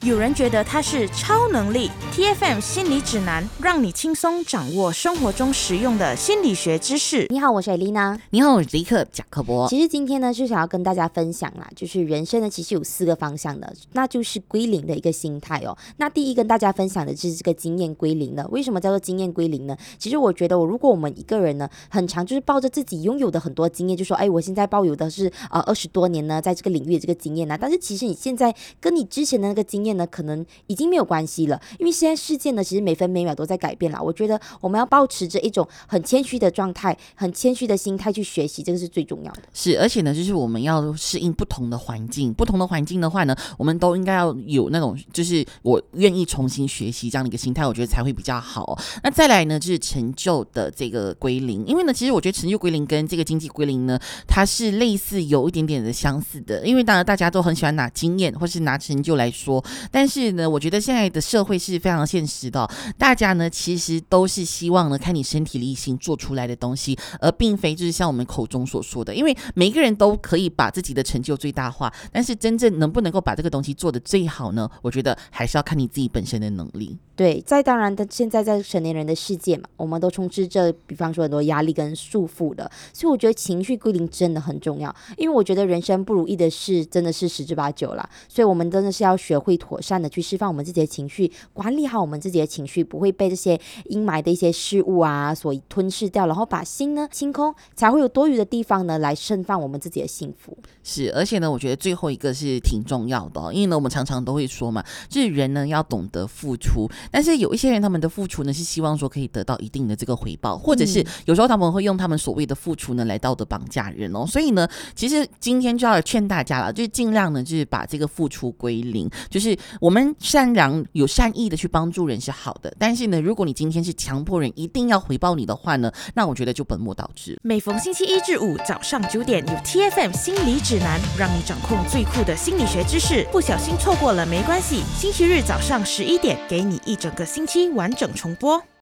有人觉得它是超能力。 TFM 心理指南，让你轻松掌握生活中实用的心理学知识。 你好，我是艾丽娜。 你好，我是立刻贾克伯。 其实今天呢，就想要跟大家分享啦，就是人生呢，其实有4个方向的，那就是归零的一个心态哦。那第一跟大家分享的就是这个经验归零的。为什么叫做经验归零呢？其实我觉得，如果我们一个人呢，很常就是抱着自己拥有的很多经验，就说，我现在抱有的是20多年呢，在这个领域的这个经验呢，但是其实你现在跟你之前的那个经验呢，可能已经没有关系了，因为现在世界呢，其实每分每秒都在改变啦。我觉得我们要保持着一种很谦虚的状态，很谦虚的心态去学习，这个是最重要的。 是，而且呢，就是我们要适应不同的环境，不同的环境的话呢，我们都应该要有那种就是我愿意重新学习这样的一个心态，我觉得才会比较好哦。那再来呢，就是成就的这个归零，因为呢，其实我觉得成就归零跟这个经济归零呢，它是类似有一点点的相似的，因为当然大家都很喜欢拿经验或是拿成就来说，但是呢，我觉得现在的社会是非常现实的哦，大家呢其实都是希望呢看你身体力行做出来的东西，而并非就是像我们口中所说的，因为每一个人都可以把自己的成就最大化，但是真正能不能够把这个东西做得最好呢？我觉得还是要看你自己本身的能力。 对，当然的，现在在成年人的世界嘛，我们都充斥着，比方说很多压力跟束缚的，所以我觉得情绪归零真的很重要，因为我觉得人生不如意的事真的是10之8九啦，所以我们真的是要学会妥善的去释放我们自己的情绪，管理好我们自己的情绪，不会被这些阴霾的一些事物啊所吞噬掉，然后把心呢清空，才会有多余的地方呢来盛放我们自己的幸福。 是，而且呢，我觉得最后一个是挺重要的哦，因为呢，我们常常都会说嘛，就是人呢要懂得付出，但是有一些人他们的付出呢是希望说可以得到一定的这个回报，或者是有时候他们会用他们所谓的付出呢来道德绑架人哦。所以呢，其实今天就要劝大家了，就是尽量呢就是把这个付出归零，就是我们善良有善意的去帮助人是好的，但是呢，如果你今天是强迫人一定要回报你的话呢，那我觉得就本末倒置。 每逢星期1至5早上9点，有 TFM 心理指南，让你掌控最酷的心理学知识。不小心错过了没关系，星期日早上11点，给你一整个星期完整重播。